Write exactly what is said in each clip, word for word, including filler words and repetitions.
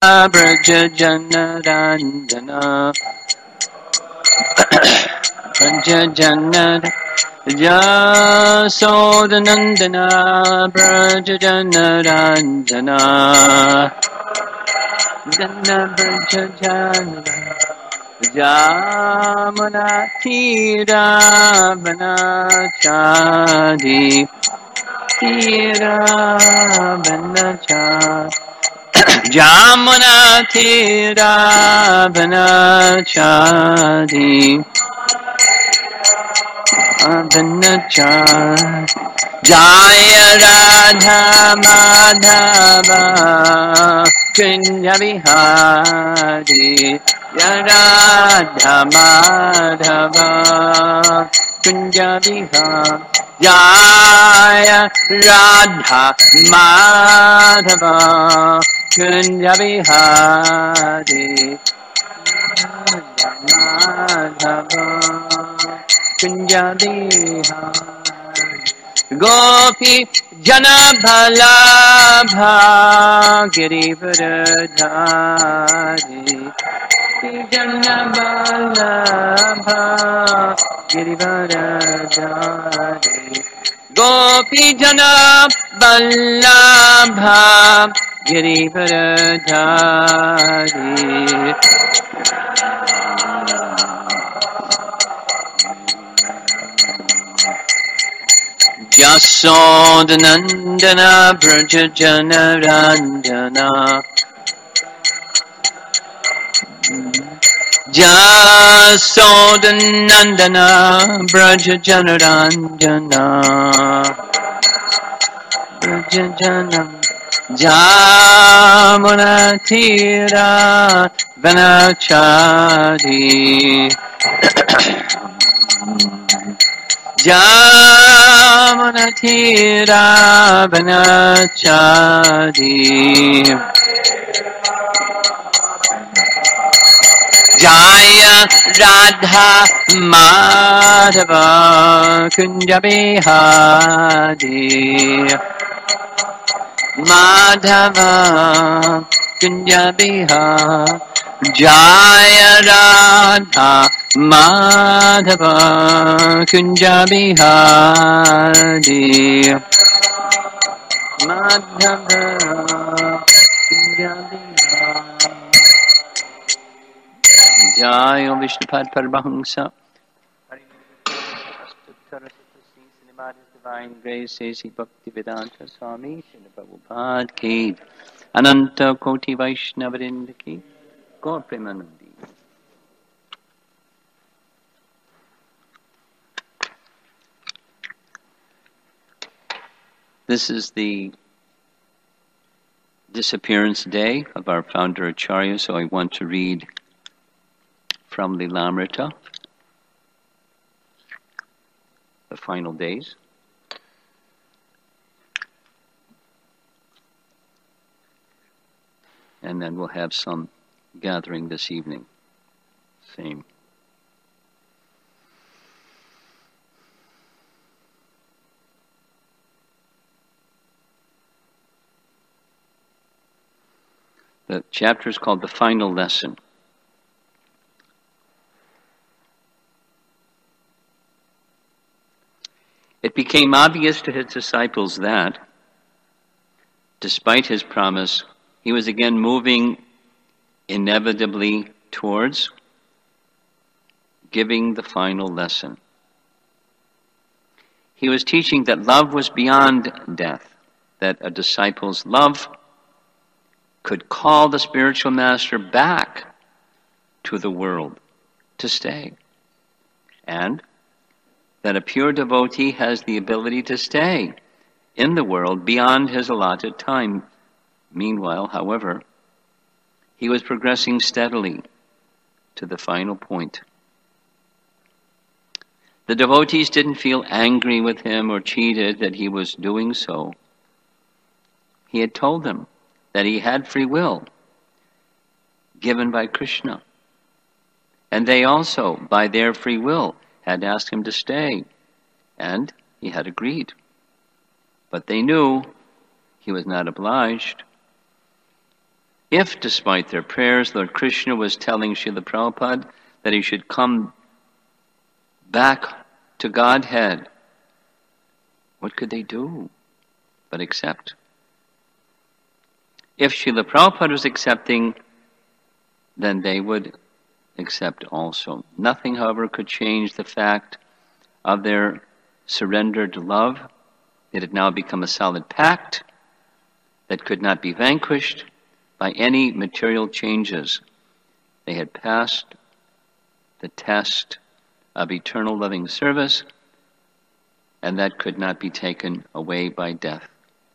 Braja Janaranjana Braja Janarandana Yasodanandana Braja Janaranjana Jana Braja Janarandana Jamana Tira Banachadi Tira Banachadi Jamuna Tira Banachadi Banachadi Jaya Radha Madhava Kunja Vihari Jaya Radha Madhava Kunja Vihari Jaya Radha Madhava Kunja Vihari Madhava Kunja Vihari Gopi Jana Bhalabha Girivardhari Jana Bhalabha Girivardhari Gopi Jana Bhalabha Girivardhari Jasodanandana Braja Janaranjana Jasodanandana Braja Janaranjana Braja Janam Jamuna Tira Banachadi Jamuna Tira Banachadi Jaya Radha Madhava Kunja Vihari Madhava Kunja Vihari Jaya Radha Madhava Kunja Vihari Madhava Kunja Vihari Jaya Vishnupad Paramahamsa Divine Grace A C Bhaktivedanta Swami Srila Prabhupada Ki Ananta Koti Vaishnavarind Ki Gaur Premanandi. This is the disappearance day of our founder Acharya, so I want to read from the Lamrita, the final days. And then we'll have some gathering this evening. Same. The chapter is called The Final Lesson. It became obvious to his disciples that, despite his promise, he was again moving inevitably towards giving the final lesson. He was teaching that love was beyond death, that a disciple's love could call the spiritual master back to the world to stay, and that a pure devotee has the ability to stay in the world beyond his allotted time. Meanwhile, however, he was progressing steadily to the final point. The devotees didn't feel angry with him or cheated that he was doing so. He had told them that he had free will given by Krishna. And they also, by their free will, had asked him to stay. And he had agreed. But they knew he was not obliged. If, despite their prayers, Lord Krishna was telling Srila Prabhupada that he should come back to Godhead, what could they do but accept? If Srila Prabhupada was accepting, then they would accept also. Nothing, however, could change the fact of their surrendered love. It had now become a solid pact that could not be vanquished by any material changes. They had passed the test of eternal loving service, and that could not be taken away by death.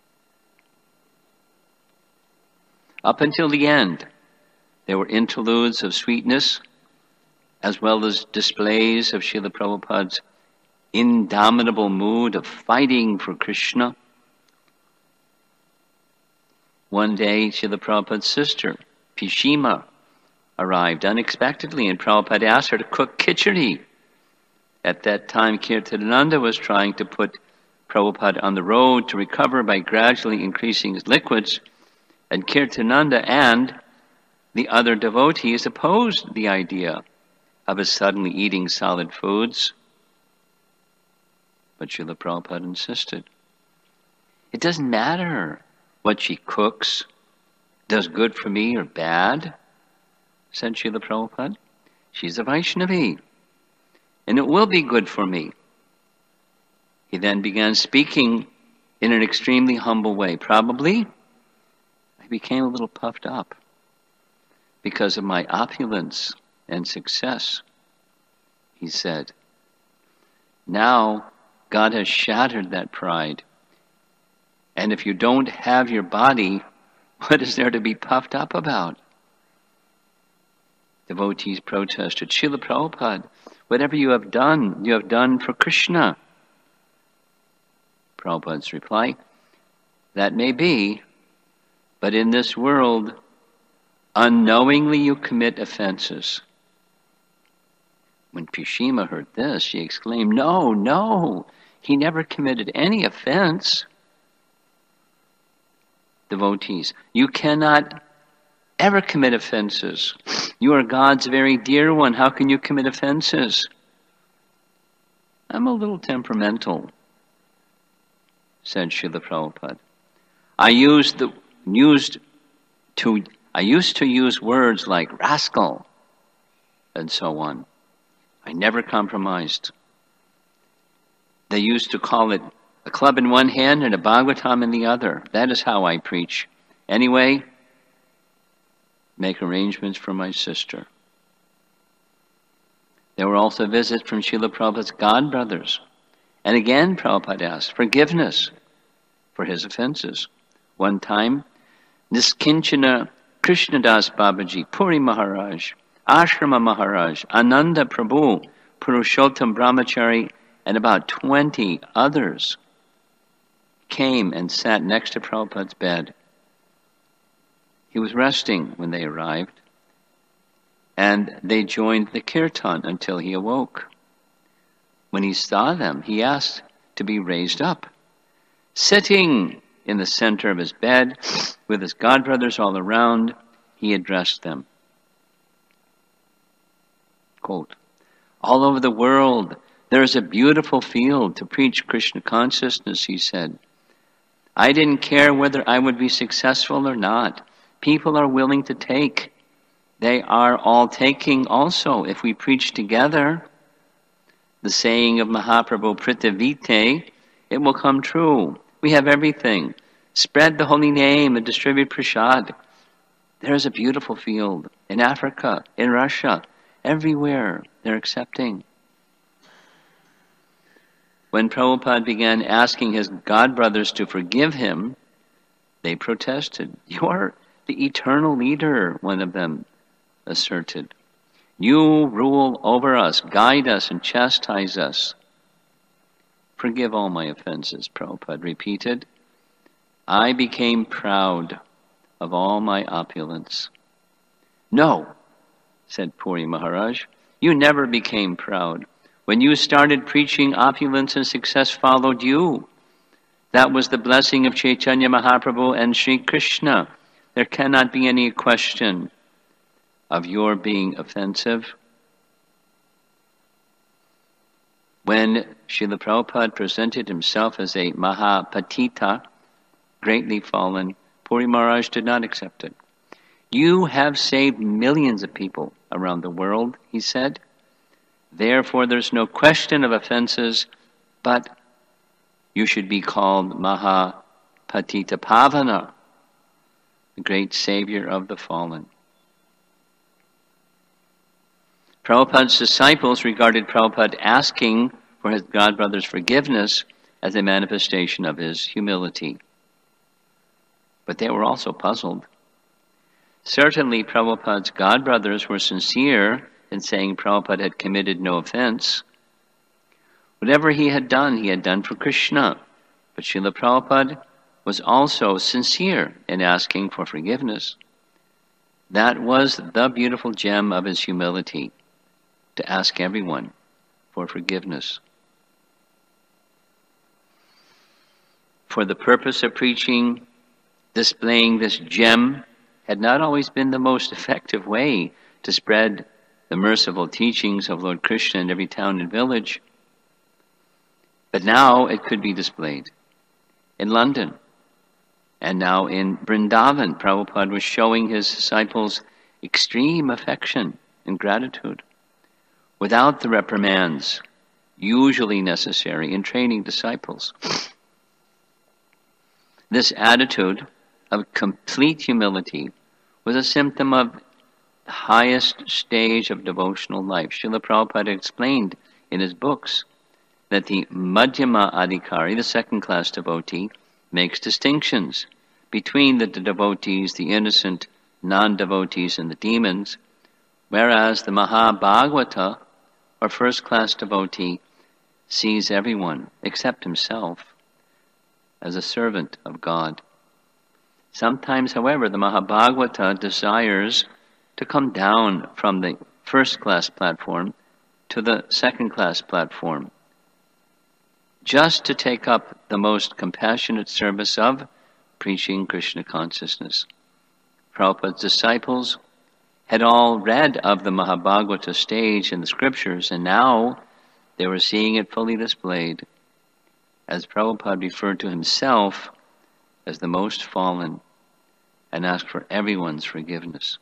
Up until the end, there were interludes of sweetness, as well as displays of Srila Prabhupada's indomitable mood of fighting for Krishna. One day, Srila Prabhupada's sister, Pishima, arrived unexpectedly, and Prabhupada asked her to cook khichdi. At that time, Kirtananda was trying to put Prabhupada on the road to recover by gradually increasing his liquids, and Kirtananda and the other devotees opposed the idea of his suddenly eating solid foods. But Srila Prabhupada insisted. It doesn't matter what she cooks, does good for me or bad, said Srila Prabhupada. She's a Vaishnavi, and it will be good for me. He then began speaking in an extremely humble way. Probably, I became a little puffed up because of my opulence and success, he said. Now, God has shattered that pride. And if you don't have your body, what is there to be puffed up about? Devotees protested, Srila Prabhupada, whatever you have done, you have done for Krishna. Prabhupada's reply, that may be, but in this world, unknowingly you commit offenses. When Pishima heard this, she exclaimed, no, no, he never committed any offense. Devotees, you cannot ever commit offenses. You are God's very dear one. How can you commit offenses? I'm a little temperamental, said Srila Prabhupada. I used the used to I used to use words like rascal and so on. I never compromised. They used to call it a club in one hand and a Bhagavatam in the other. That is how I preach. Anyway, make arrangements for my sister. There were also visits from Srila Prabhupada's godbrothers. And again, Prabhupada asked forgiveness for his offenses. One time, Niskinchana Krishnadas Babaji, Puri Maharaj, Ashrama Maharaj, Ananda Prabhu, Purushottam Brahmachari, and about twenty others came and sat next to Prabhupada's bed. He was resting when they arrived, and they joined the kirtan until he awoke. When he saw them, he asked to be raised up. Sitting in the center of his bed, with his godbrothers all around, he addressed them. Quote, all over the world, there is a beautiful field to preach Krishna consciousness, he said. I didn't care whether I would be successful or not. People are willing to take. They are all taking also if we preach together. The saying of Mahaprabhu, Prithavite, it will come true. We have everything. Spread the holy name and distribute prasad. There is a beautiful field in Africa, in Russia, everywhere they're accepting. When Prabhupada began asking his godbrothers to forgive him, they protested. You are the eternal leader, one of them asserted. You rule over us, guide us, and chastise us. Forgive all my offenses, Prabhupada repeated. I became proud of all my opulence. No, said Puri Maharaj, you never became proud. When you started preaching, opulence and success followed you. That was the blessing of Chaitanya Mahaprabhu and Sri Krishna. There cannot be any question of your being offensive. When Srila Prabhupada presented himself as a Mahapatita, greatly fallen, Puri Maharaj did not accept it. You have saved millions of people around the world, he said. Therefore, there's no question of offenses, but you should be called Mahapatita Pavana, the great savior of the fallen. Prabhupada's disciples regarded Prabhupada asking for his godbrother's forgiveness as a manifestation of his humility. But they were also puzzled. Certainly, Prabhupada's godbrothers were sincere in saying Prabhupada had committed no offense. Whatever he had done, he had done for Krishna. But Srila Prabhupada was also sincere in asking for forgiveness. That was the beautiful gem of his humility, to ask everyone for forgiveness. For the purpose of preaching, displaying this gem had not always been the most effective way to spread the merciful teachings of Lord Krishna in every town and village. But now it could be displayed. In London, and now in Vrindavan, Prabhupada was showing his disciples extreme affection and gratitude, without the reprimands usually necessary in training disciples. This attitude of complete humility was a symptom of the highest stage of devotional life. Srila Prabhupada explained in his books that the Madhyama Adhikari, the second-class devotee, makes distinctions between the devotees, the innocent non-devotees, and the demons, whereas the Mahabhagavata, or first-class devotee, sees everyone except himself as a servant of God. Sometimes, however, the Mahabhagavata desires to come down from the first-class platform to the second-class platform, just to take up the most compassionate service of preaching Krishna consciousness. Prabhupada's disciples had all read of the Mahabhagavata stage in the scriptures, and now they were seeing it fully displayed, as Prabhupada referred to himself as the most fallen and asked for everyone's forgiveness.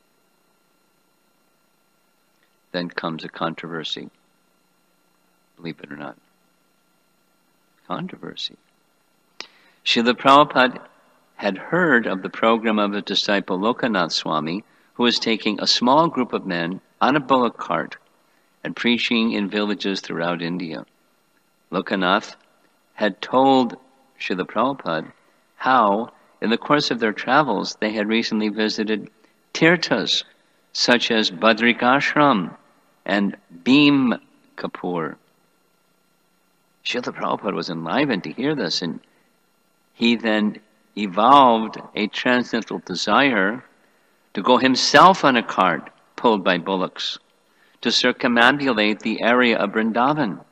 Then comes a controversy, believe it or not. Controversy. Srila Prabhupada had heard of the program of a disciple, Lokanath Swami, who was taking a small group of men on a bullock cart and preaching in villages throughout India. Lokanath had told Srila Prabhupada how, in the course of their travels, they had recently visited tirthas, such as Badrikashram and Bhim Kapur. Srila Prabhupada was enlivened to hear this, and he then evolved a transcendental desire to go himself on a cart pulled by bullocks to circumambulate the area of Vrindavan.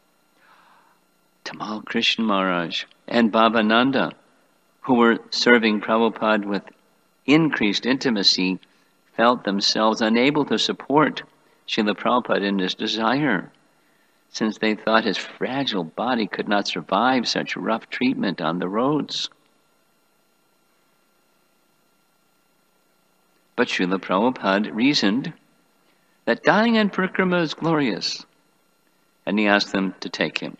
Tamal Krishna Maharaj and Bhavananda, who were serving Prabhupada with increased intimacy, felt themselves unable to support Srila Prabhupada in his desire, since they thought his fragile body could not survive such rough treatment on the roads. But Srila Prabhupada reasoned that dying in parikrama is glorious, and he asked them to take him.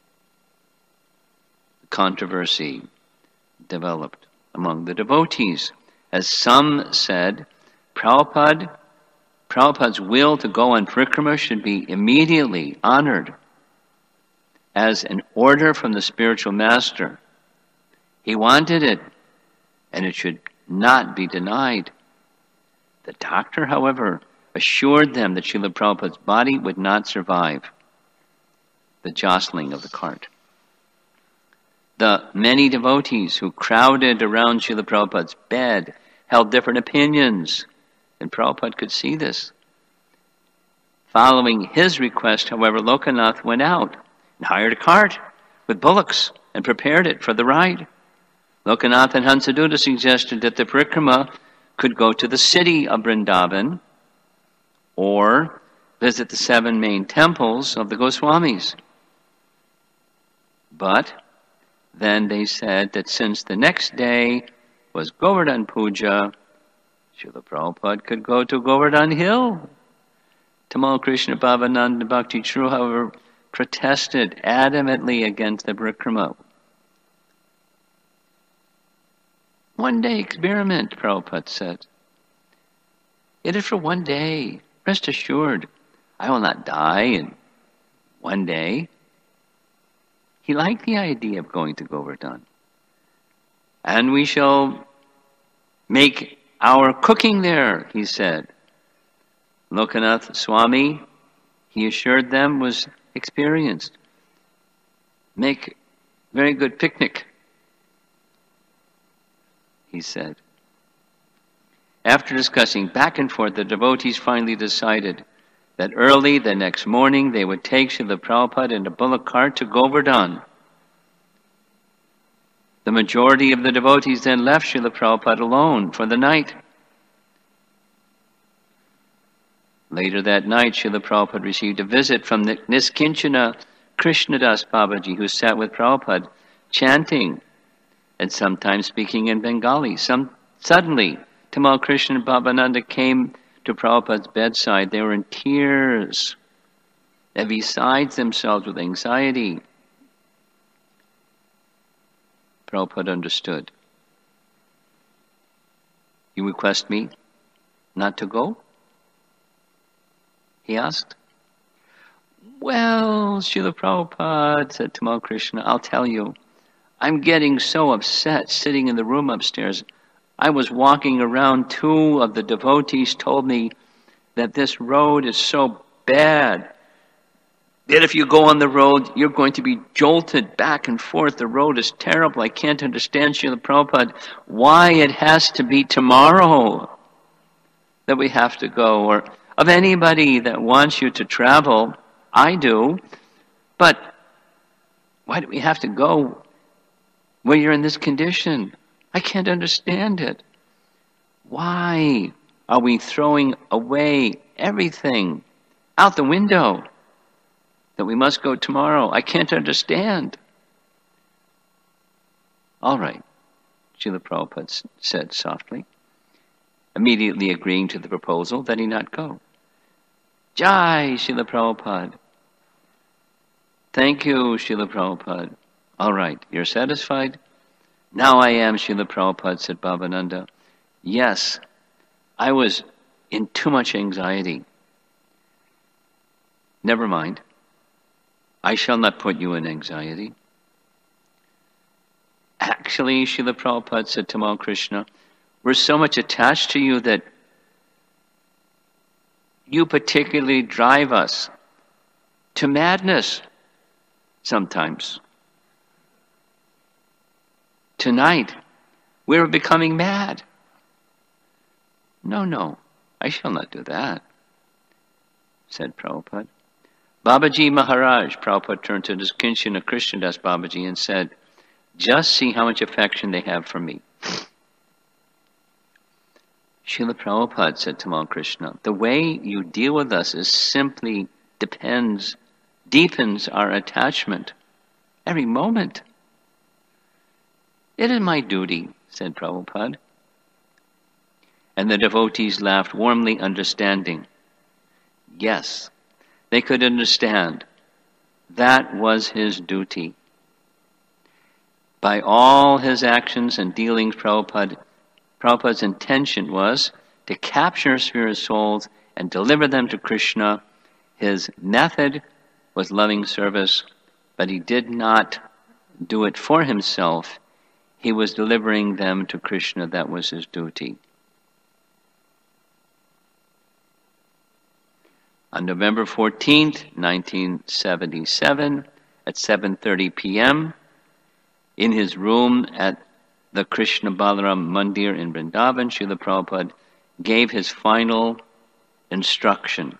Controversy developed among the devotees, as some said Prabhupada Prabhupada's will to go on parikrama should be immediately honored as an order from the spiritual master. He wanted it, and it should not be denied. The doctor, however, assured them that Srila Prabhupada's body would not survive the jostling of the cart. The many devotees who crowded around Srila Prabhupada's bed held different opinions, and Prabhupada could see this. Following his request, however, Lokanath went out and hired a cart with bullocks and prepared it for the ride. Lokanath and Hansaduta suggested that the parikrama could go to the city of Vrindavan or visit the seven main temples of the Goswamis. But then they said that since the next day was Govardhan Puja, Srila Prabhupada could go to Govardhan Hill. Tamal Krishna Bhavananda Bhakti True, however, protested adamantly against the parikrama. One day experiment, Prabhupada said. It is for one day. Rest assured, I will not die in one day. He liked the idea of going to Govardhan. And we shall make our cooking there, he said. Lokanath Swami, he assured them, was experienced. Make very good picnic, he said. After discussing back and forth, the devotees finally decided that early the next morning they would take Srila Prabhupada in a bullock cart to Govardhan. The majority of the devotees then left Srila Prabhupada alone for the night. Later that night, Srila Prabhupada received a visit from the Niskinchana Krishnadas Babaji, who sat with Prabhupada, chanting and sometimes speaking in Bengali. Some, suddenly, Tamal Krishna and Bhavananda came to Prabhupada's bedside. They were in tears and beside themselves with anxiety. Prabhupada understood. You request me not to go? He asked. Well, Srila Prabhupada, said Tamal Krishna, I'll tell you. I'm getting so upset sitting in the room upstairs. I was walking around, two of the devotees told me that this road is so bad that if you go on the road, you're going to be jolted back and forth. The road is terrible. I can't understand, Srila Prabhupada, why it has to be tomorrow that we have to go, or of anybody that wants you to travel. I do. But why do we have to go when you're in this condition? I can't understand it. Why are we throwing away everything out the window that we must go tomorrow? I can't understand. All right, Srila Prabhupada said softly, immediately agreeing to the proposal that he not go. Jai, Srila Prabhupada. Thank you, Srila Prabhupada. All right, you're satisfied? Now I am, Srila Prabhupada, said Bhavananda. Yes, I was in too much anxiety. Never mind. I shall not put you in anxiety. Actually, Srila Prabhupada, said Tamal Krishna, we're so much attached to you that you particularly drive us to madness sometimes. Tonight, we're becoming mad. No, no, I shall not do that, said Prabhupada. Babaji Maharaj, Prabhupada turned to Niskinchana Krishnadas Babaji and said, just see how much affection they have for me. Srila Prabhupada, said Tamal Krishna, the way you deal with us is simply depends, deepens our attachment every moment. It is my duty, said Prabhupada. And the devotees laughed warmly, understanding. Yes, they could understand. That was his duty. By all his actions and dealings, Prabhupada, Prabhupada's intention was to capture spirit souls and deliver them to Krishna. His method was loving service, but he did not do it for himself. He was delivering them to Krishna. That was his duty. On November fourteenth, nineteen seventy-seven, at seven thirty p.m., in his room at the Krishna Balaram Mandir in Vrindavan, Srila Prabhupada gave his final instruction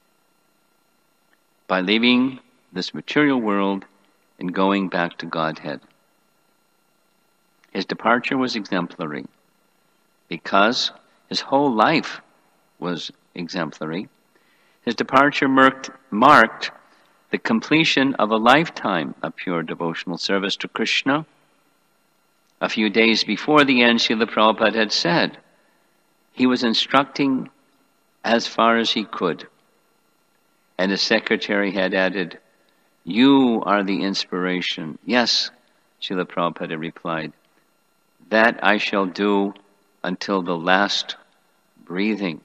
by leaving this material world and going back to Godhead. His departure was exemplary because his whole life was exemplary. His departure marked, marked the completion of a lifetime of pure devotional service to Krishna. A few days before the end, Srila Prabhupada had said he was instructing as far as he could. And his secretary had added, "You are the inspiration." "Yes," Srila Prabhupada replied, "that I shall do until the last breathing."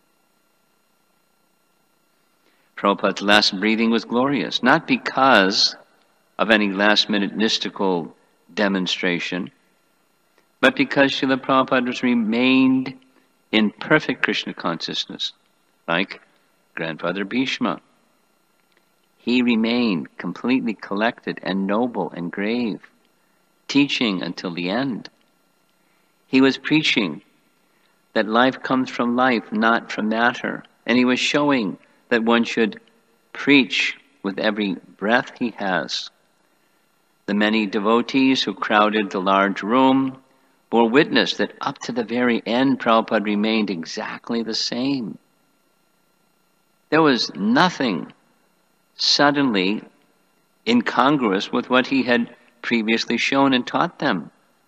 Prabhupada's last breathing was glorious, not because of any last-minute mystical demonstration, but because Srila Prabhupada has remained in perfect Krishna consciousness, like Grandfather Bhishma. He remained completely collected and noble and grave, teaching until the end. He was preaching that life comes from life, not from matter, and he was showing that one should preach with every breath he has. The many devotees who crowded the large room bore witness that up to the very end, Prabhupada remained exactly the same. There was nothing suddenly incongruous with what he had previously shown and taught them.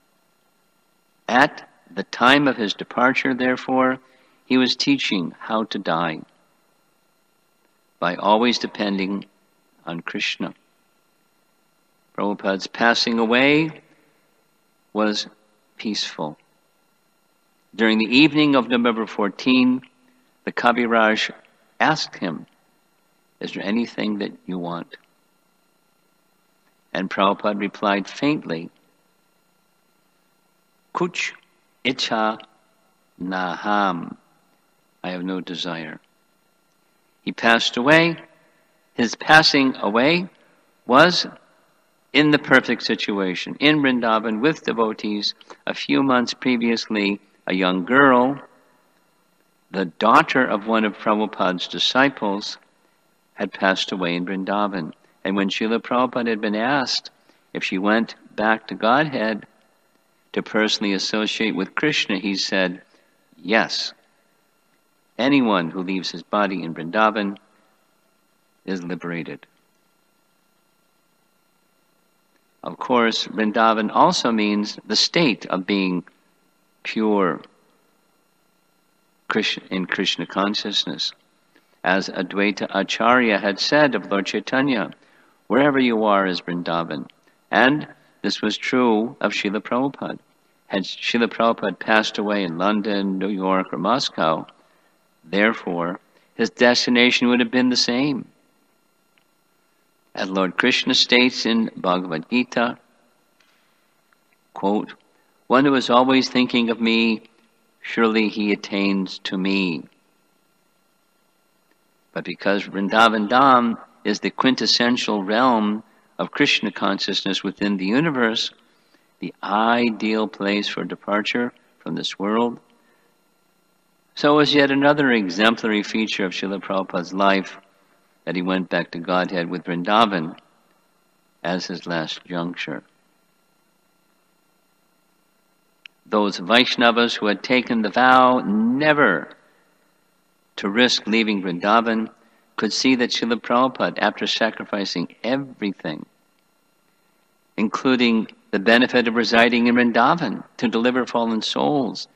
At the time of his departure, therefore, he was teaching how to die by always depending on Krishna. Prabhupada's passing away was peaceful. During the evening of November fourteenth, the Kaviraj asked him, "Is there anything that you want?" And Prabhupada replied faintly, "Kuch icha naham." I have no desire. He passed away. His passing away was in the perfect situation, in Vrindavan with devotees. A few months previously, a young girl, the daughter of one of Prabhupada's disciples, had passed away in Vrindavan. And when Srila Prabhupada had been asked if she went back to Godhead to personally associate with Krishna, he said, "Yes. Anyone who leaves his body in Vrindavan is liberated." Of course, Vrindavan also means the state of being pure in Krishna consciousness. As Advaita Acharya had said of Lord Chaitanya, wherever you are is Vrindavan. And this was true of Srila Prabhupada. Had Srila Prabhupada passed away in London, New York, or Moscow, therefore, his destination would have been the same. As Lord Krishna states in Bhagavad Gita, quote, "One who is always thinking of me, surely he attains to me." But because Vrindavan Dham is the quintessential realm of Krishna consciousness within the universe, the ideal place for departure from this world, so was yet another exemplary feature of Srila Prabhupada's life, that he went back to Godhead with Vrindavan as his last juncture. Those Vaishnavas who had taken the vow never to risk leaving Vrindavan could see that Srila Prabhupada, after sacrificing everything, including the benefit of residing in Vrindavan to deliver fallen souls,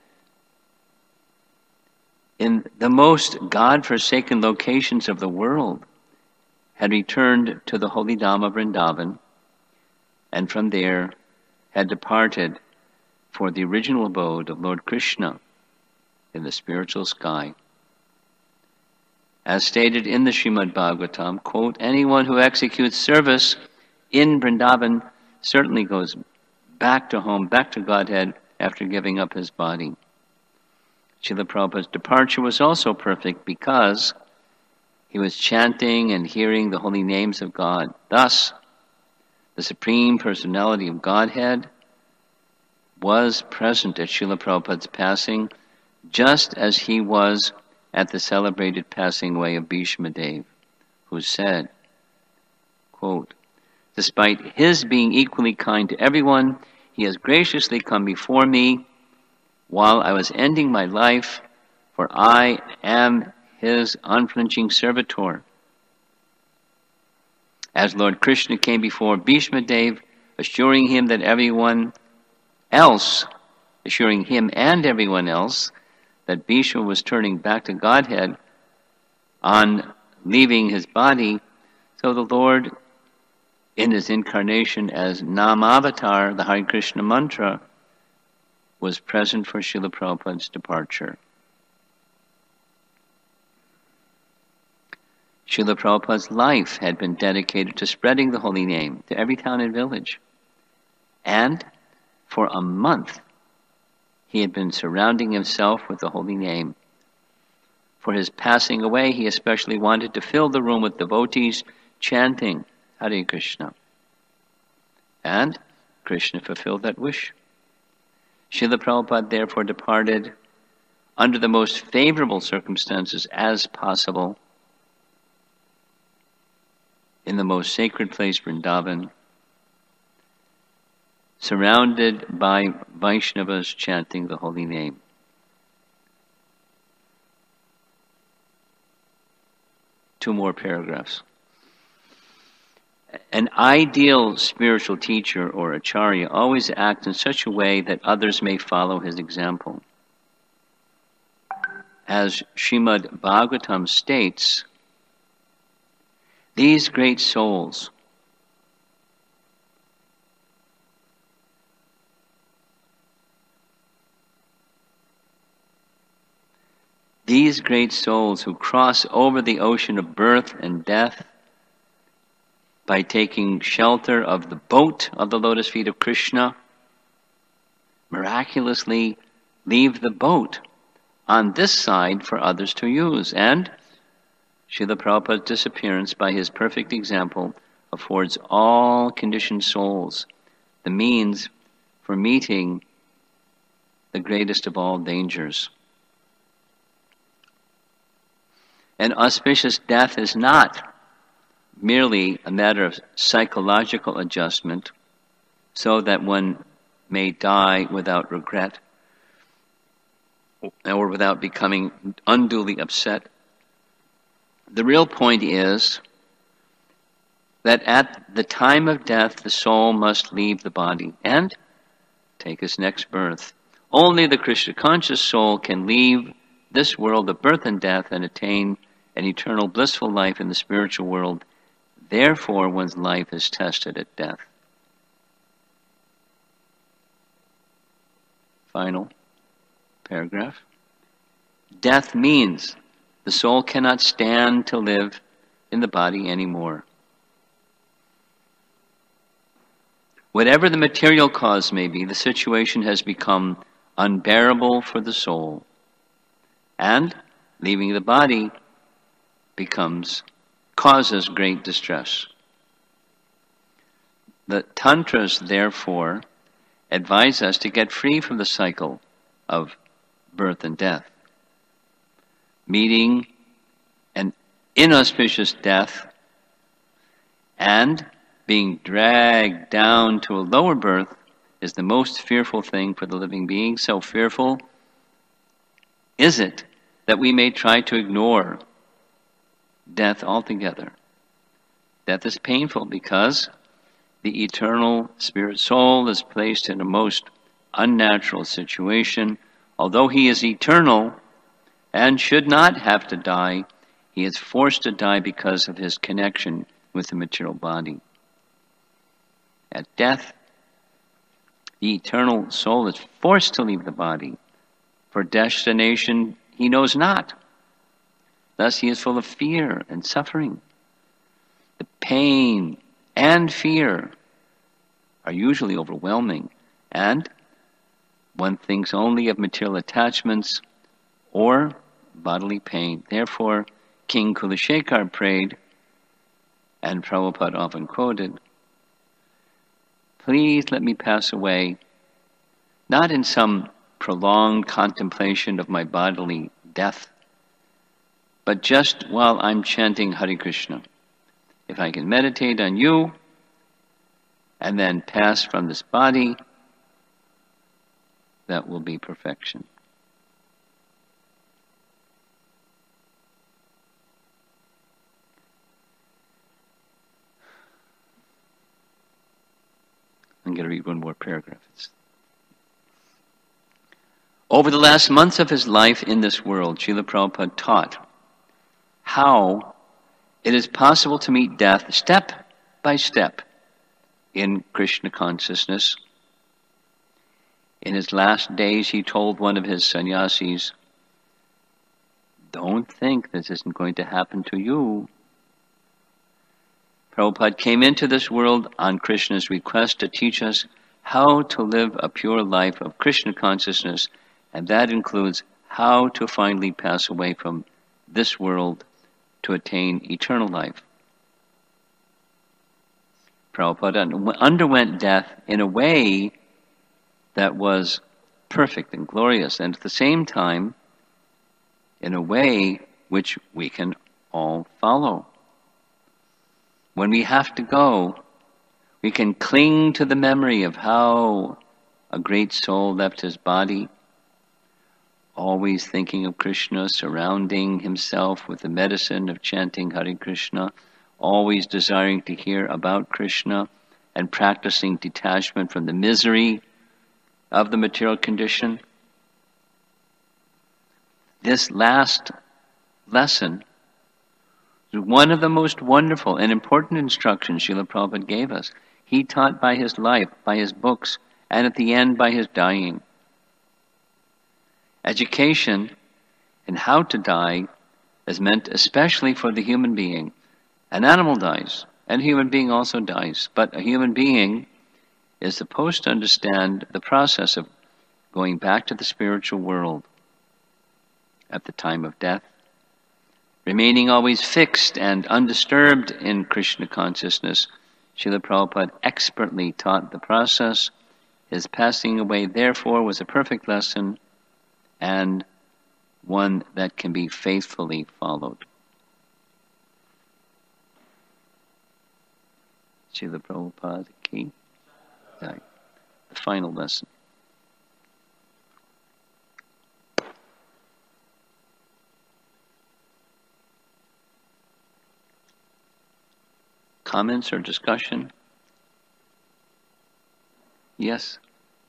in the most God-forsaken locations of the world, had returned to the holy Dham of Vrindavan, and from there had departed for the original abode of Lord Krishna in the spiritual sky. As stated in the Srimad Bhagavatam, quote, "Anyone who executes service in Vrindavan certainly goes back to home, back to Godhead, after giving up his body." Srila Prabhupada's departure was also perfect because he was chanting and hearing the holy names of God. Thus, the Supreme Personality of Godhead was present at Srila Prabhupada's passing, just as he was at the celebrated passing away of Bhishma Dev, who said, quote, "Despite his being equally kind to everyone, he has graciously come before me while I was ending my life, for I am his unflinching servitor. As Lord Krishna came before Bhishma Dev, assuring him that everyone else, assuring him and everyone else that Bhishma was turning back to Godhead on leaving his body, so the Lord, in his incarnation as Namavatar, the Hare Krishna mantra, was present for Srila Prabhupada's departure. Srila Prabhupada's life had been dedicated to spreading the holy name to every town and village. And for a month, he had been surrounding himself with the holy name. For his passing away, he especially wanted to fill the room with devotees chanting Hare Krishna. And Krishna fulfilled that wish. Srila Prabhupada therefore departed under the most favorable circumstances as possible in the most sacred place, Vrindavan, surrounded by Vaishnavas chanting the holy name. Two more paragraphs. An ideal spiritual teacher or acharya always acts in such a way that others may follow his example. As Srimad Bhagavatam states, these great souls These great souls who cross over the ocean of birth and death by taking shelter of the boat of the lotus feet of Krishna, miraculously leave the boat on this side for others to use. And Srila Prabhupada's disappearance, by his perfect example, affords all conditioned souls the means for meeting the greatest of all dangers. An auspicious death is not merely a matter of psychological adjustment so that one may die without regret or without becoming unduly upset. The real point is that at the time of death, the soul must leave the body and take its next birth. Only the Krishna-conscious soul can leave this world of birth and death and attain an eternal blissful life in the spiritual world. Therefore, one's life is tested at death. Final paragraph. Death means the soul cannot stand to live in the body anymore. Whatever the material cause may be, the situation has become unbearable for the soul. And leaving the body becomes, causes great distress. The Tantras, therefore, advise us to get free from the cycle of birth and death. Meeting an inauspicious death and being dragged down to a lower birth is the most fearful thing for the living being. So fearful is it that we may try to ignore death altogether. Death is painful because the eternal spirit soul is placed in a most unnatural situation. Although he is eternal and should not have to die, he is forced to die because of his connection with the material body. At death, the eternal soul is forced to leave the body for destination he knows not. Thus he is full of fear and suffering. The pain and fear are usually overwhelming, and one thinks only of material attachments or bodily pain. Therefore, King Kulashekar prayed, and Prabhupada often quoted, "Please let me pass away, not in some prolonged contemplation of my bodily death, but just while I'm chanting Hare Krishna. If I can meditate on you and then pass from this body, that will be perfection. I'm going to read one more paragraph. It's Over the last months of his life in this world, Srila Prabhupada taught how it is possible to meet death step by step in Krishna consciousness. In his last days, he told one of his sannyasis, "Don't think this isn't going to happen to you." Prabhupada came into this world on Krishna's request to teach us how to live a pure life of Krishna consciousness, and that includes how to finally pass away from this world to attain eternal life. Prabhupada underwent death in a way that was perfect and glorious, and at the same time, in a way which we can all follow. When we have to go, we can cling to the memory of how a great soul left his body, always thinking of Krishna, surrounding himself with the medicine of chanting Hare Krishna, always desiring to hear about Krishna, and practicing detachment from the misery of the material condition. This last lesson is one of the most wonderful and important instructions Srila Prabhupada gave us. He taught by his life, by his books, and at the end by his dying. Education in how to die is meant especially for the human being. An animal dies, and a human being also dies, but a human being is supposed to understand the process of going back to the spiritual world at the time of death, remaining always fixed and undisturbed in Krishna consciousness. Srila Prabhupada expertly taught the process. His passing away, therefore, was a perfect lesson and one that can be faithfully followed. Srila Prabhupada ki jai. The final lesson. Comments or discussion? Yes?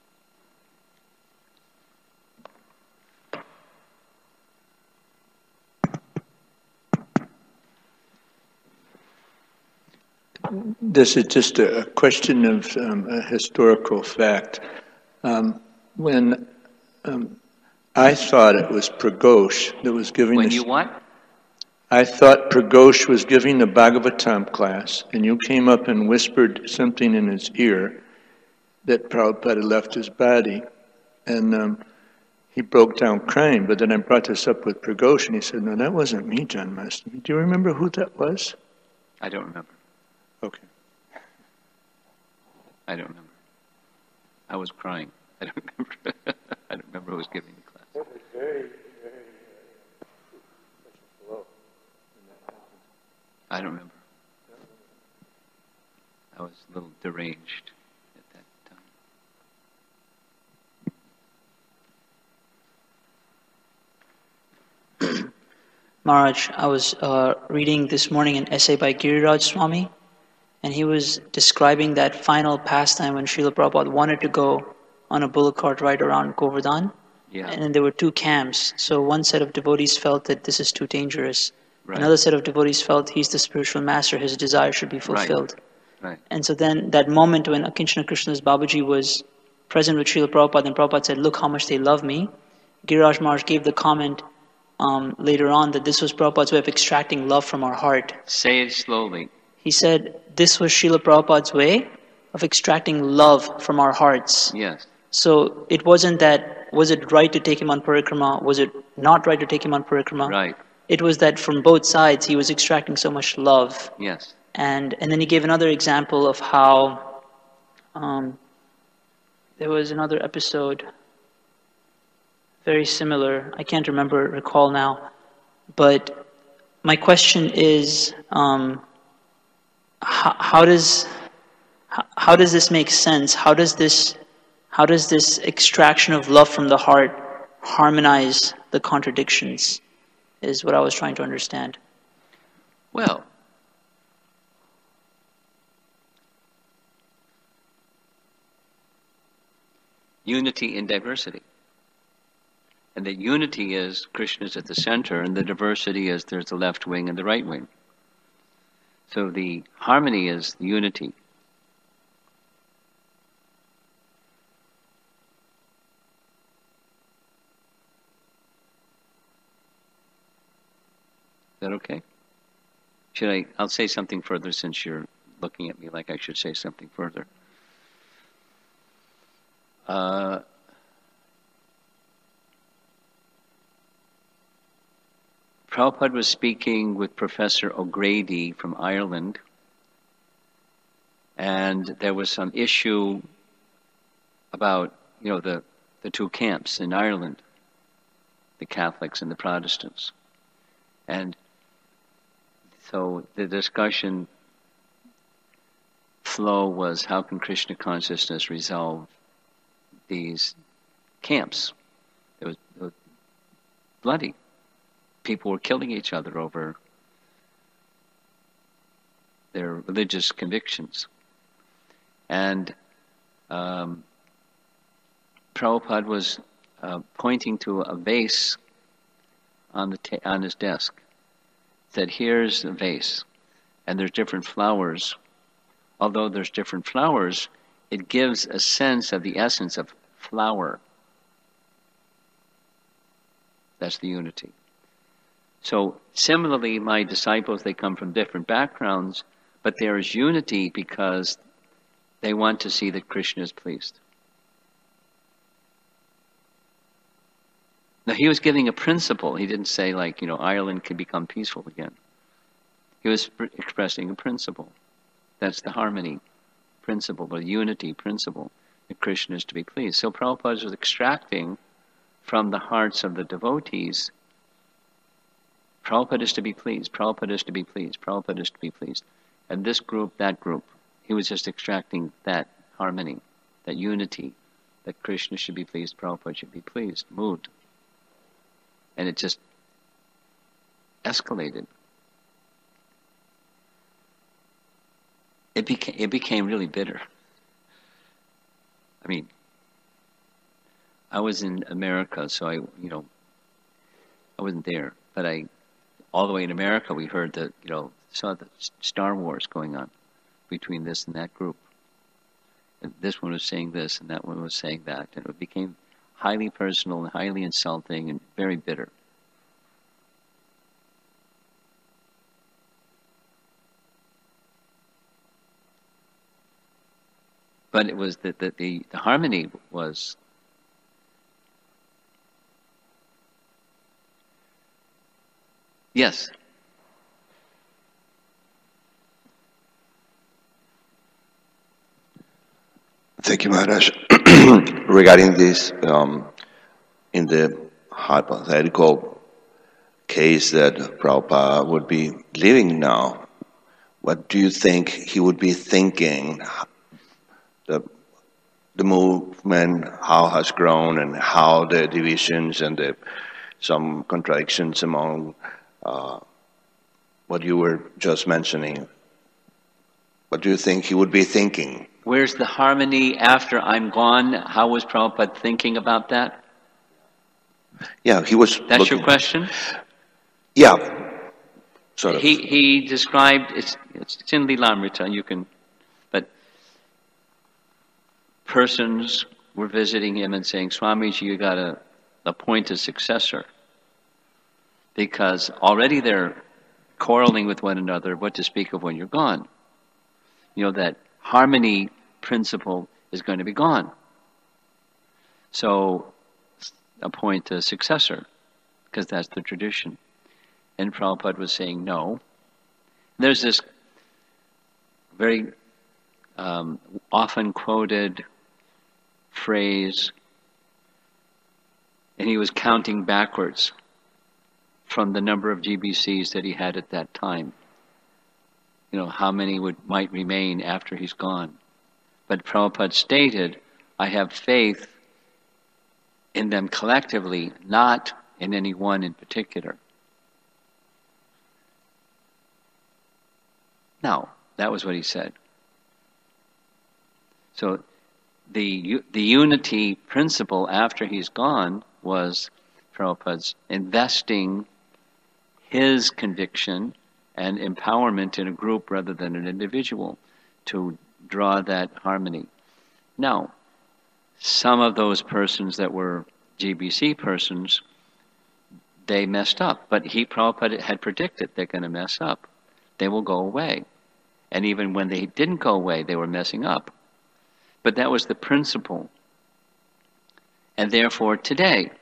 This is just a question of um, a historical fact. Um, when um, I thought it was Pragosh that was giving When this, you what? I thought Pragosh was giving the Bhagavatam class, and you came up and whispered something in his ear that Prabhupada had left his body, and um, he broke down crying. But then I brought this up with Pragosh, and he said, "No, that wasn't me, John Master." Do you remember who that was? I don't remember. Okay. I don't remember. I was crying. I don't remember. I don't remember who was giving the class. It was very, very uh, low. I don't remember. I was a little deranged at that time. Maharaj, I was uh, reading this morning an essay by Giriraj Swami, and he was describing that final pastime when Srila Prabhupada wanted to go on a bullock cart ride around Govardhan. Yeah. And then there were two camps. So one set of devotees felt that this is too dangerous. Right. Another set of devotees felt he's the spiritual master, his desire should be fulfilled. Right. And so then that moment when Akinchana Krishnadas Babaji was present with Srila Prabhupada, and Prabhupada said, "Look how much they love me," Giriraj Maharaj gave the comment um, later on that this was Prabhupada's way of extracting love from our heart. Say it slowly. He said this was Srila Prabhupada's way of extracting love from our hearts. Yes. So it wasn't that, was it right to take him on parikrama? Was it not right to take him on parikrama? Right. It was that from both sides he was extracting so much love. Yes. And and then he gave another example of how um, there was another episode very similar. I can't remember, recall now. But my question is, um, how, how does how, how does this make sense? How does this how does this extraction of love from the heart harmonize the contradictions, is what I was trying to understand. Well, unity in diversity. And the unity is Krishna is at the center, and the diversity is there's the left wing and the right wing. So the harmony is the unity. Is that okay? Should I, I'll say something further since you're looking at me like I should say something further. Uh, Prabhupada was speaking with Professor O'Grady from Ireland, and there was some issue about, you know, the, the two camps in Ireland, the Catholics and the Protestants. And so the discussion flow was, how can Krishna consciousness resolve these camps? It was, it was bloody. People were killing each other over their religious convictions. And um, Prabhupada was uh, pointing to a vase on, the ta- on his desk. Said, here's a vase, and there's different flowers. Although there's different flowers, it gives a sense of the essence of flower. That's the unity. So similarly, my disciples, they come from different backgrounds, but there is unity because they want to see that Krishna is pleased. Now, he was giving a principle. He didn't say, like, you know, Ireland can become peaceful again. He was expressing a principle. That's the harmony principle, the unity principle, that Krishna is to be pleased. So Prabhupada was extracting from the hearts of the devotees, Prabhupada is to be pleased, Prabhupada is to be pleased, Prabhupada is to be pleased. And this group, that group, he was just extracting that harmony, that unity, that Krishna should be pleased, Prabhupada should be pleased, mood. And it just escalated. It became, it became really bitter. I mean, I was in America, so I, you know, I wasn't there, but I, all the way in America, we heard that, you know, saw the Star Wars going on between this and that group. And this one was saying this, and that one was saying that, and it became highly personal and highly insulting and very bitter. But it was that the, the, the harmony was yes. Thank you, Maharaj. Regarding this, um, in the hypothetical case that Prabhupada would be living now, what do you think he would be thinking? The, the movement, how has grown, and how the divisions and the, some contradictions among uh, what you were just mentioning. What do you think he would be thinking? Where's the harmony after I'm gone? How was Prabhupada thinking about that? Yeah, he was. That's looking, your question? Yeah, sort of. He he described it's it's in Lilamrita. You can, but persons were visiting him and saying, Swamiji, you got to appoint a successor, because already they're quarreling with one another. What to speak of when you're gone? You know, that harmony principle is going to be gone. So appoint a successor, because that's the tradition. And Prabhupada was saying no. There's this very um, often quoted phrase, and he was counting backwards from the number of G B Cs that he had at that time. You know, how many would might remain after he's gone. But Prabhupada stated, I have faith in them collectively, not in any one in particular. Now, that was what he said. So the the unity principle after he's gone was Prabhupada's investing his conviction and empowerment in a group rather than an individual to draw that harmony. Now, some of those persons that were G B C persons, they messed up. But he, Prabhupada, had predicted they're going to mess up. They will go away. And even when they didn't go away, they were messing up. But that was the principle. And therefore, today,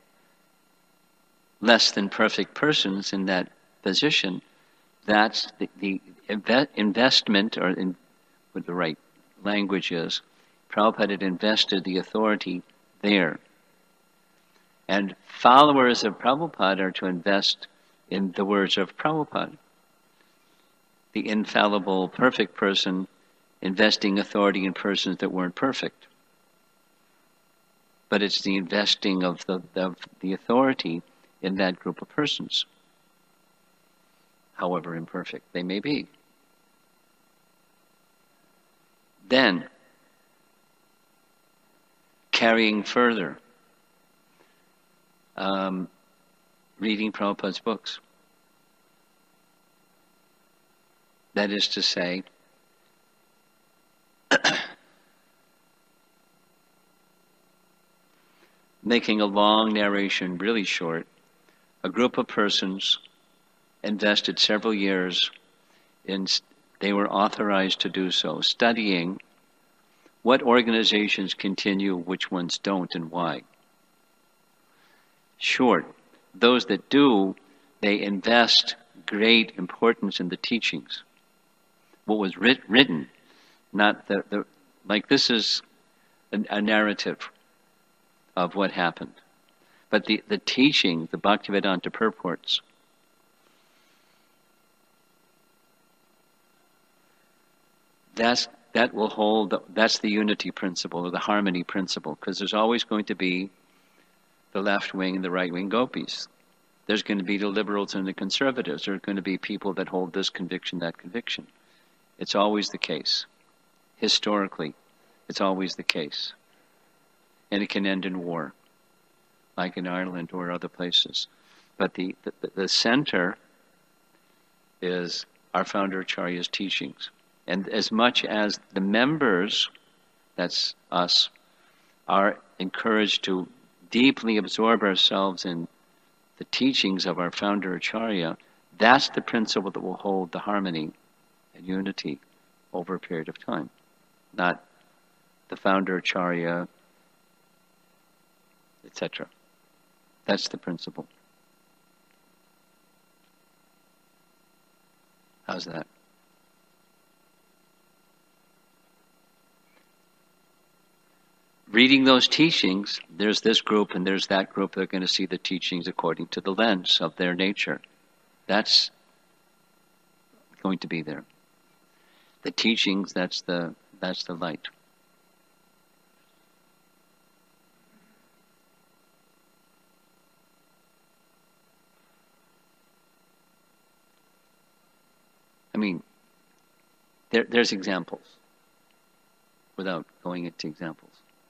less than perfect persons in that position, that's the, the inve- investment, or in, what the right language is, Prabhupada had invested the authority there. And followers of Prabhupada are to invest in the words of Prabhupada. The infallible, perfect person investing authority in persons that weren't perfect. But it's the investing of the, of the authority in that group of persons, however imperfect they may be. Then, carrying further, um, reading Prabhupada's books. That is to say, making a long narration really short, a group of persons invested several years in, they were authorized to do so, studying what organizations continue, which ones don't, and why. Short, those that do, they invest great importance in the teachings. What was writ- written, not the, the, like this is a, a narrative of what happened. But the, the teaching, the Bhaktivedanta purports, that's, that will hold, that's the unity principle, or the harmony principle, because there's always going to be the left wing and the right wing gopis. There's going to be the liberals and the conservatives. There are going to be people that hold this conviction, that conviction. It's always the case. Historically, it's always the case. And it can end in war, like in Ireland or other places. But the, the, the center is our founder Acharya's teachings. And as much as the members, that's us, are encouraged to deeply absorb ourselves in the teachings of our founder Acharya, that's the principle that will hold the harmony and unity over a period of time. Not the founder Acharya, et cetera. That's the principle. How's that? Reading those teachings, there's this group and there's that group. They're going to see the teachings according to the lens of their nature. That's going to be there. The teachings, that's the that's the light. I mean, there, there's examples, without going into examples.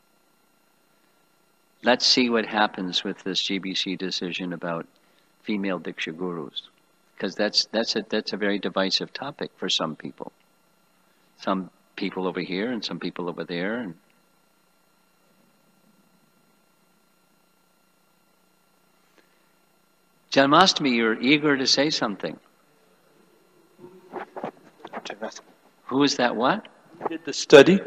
Let's see what happens with this G B C decision about female Diksha gurus, because that's that's a that's a very divisive topic for some people. Some people over here and some people over there. And Janmashtami, you're eager to say something. Who is that? What? Did the study?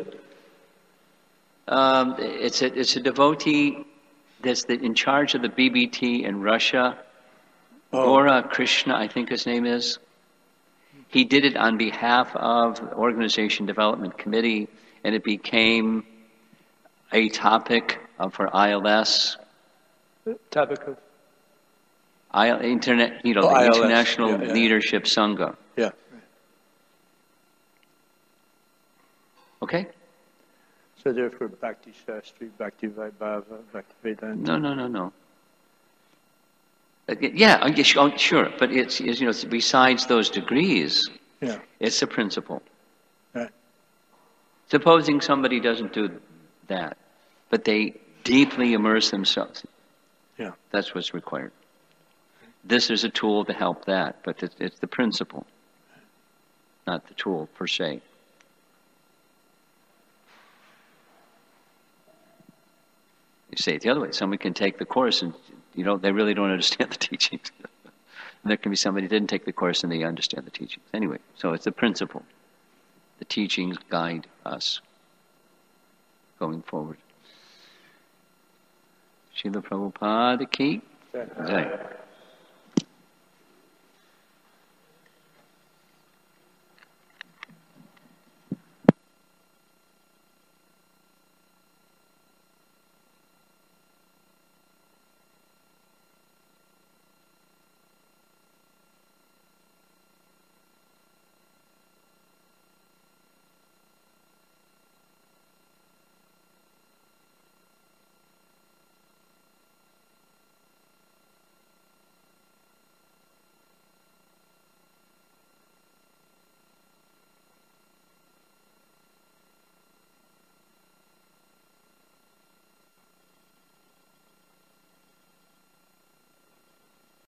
Um, it's a it's a devotee that's the, in charge of the B B T in Russia. Oh. Gora Krishna, I think his name is. He did it on behalf of the Organization Development Committee, and it became a topic of, for I L S. Topic of? I, Internet, you know, Oh, the I L S. International Yeah, yeah. Leadership Sangha. Yeah. Okay? So therefore, Bhakti Shastri, Bhakti Vaibhava, Bhakti Vedanta. No, no, no, no. Uh, Yeah, I guess- oh, sure, but it's, it's, you know, besides those degrees, Yeah. it's the principle. Right. Supposing somebody doesn't do that, but they deeply immerse themselves, Yeah. that's what's required. This is a tool to help that, but it's, it's the principle, not the tool per se. You say it the other way. Somebody can take the course and you know they really don't understand the teachings. And there can be somebody who didn't take the course and they understand the teachings. Anyway, so it's the principle. The teachings guide us going forward. Srila Prabhupada ki jai.